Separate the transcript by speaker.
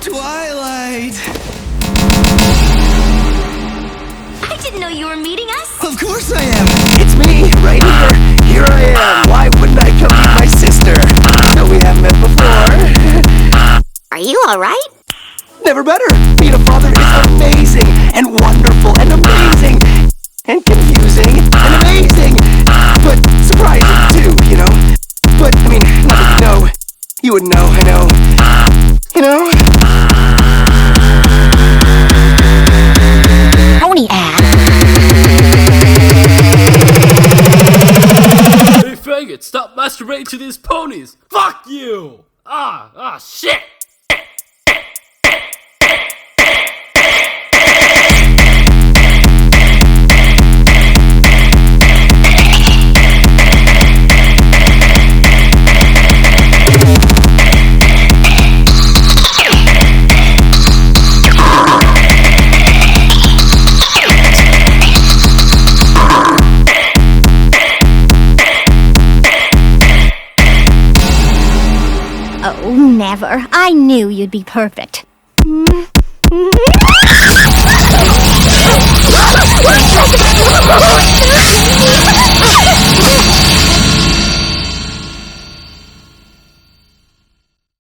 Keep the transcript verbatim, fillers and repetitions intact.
Speaker 1: Twilight!
Speaker 2: I didn't know you were meeting us.
Speaker 1: Of course I am!
Speaker 3: It's me, right here. Here I am. Why wouldn't I come meet my sister? No, we haven't met before.
Speaker 2: Are you alright?
Speaker 3: Never better. Being a father is amazing and wonderful and amazing and confusing and amazing, but surprising too, you know? But, I mean, not that you know. You would know, I know. You know?
Speaker 2: Pony ass.
Speaker 4: Hey faggot, stop masturbating to these ponies! Fuck you! Ah, ah, shit!
Speaker 2: Oh, never. I knew you'd be perfect.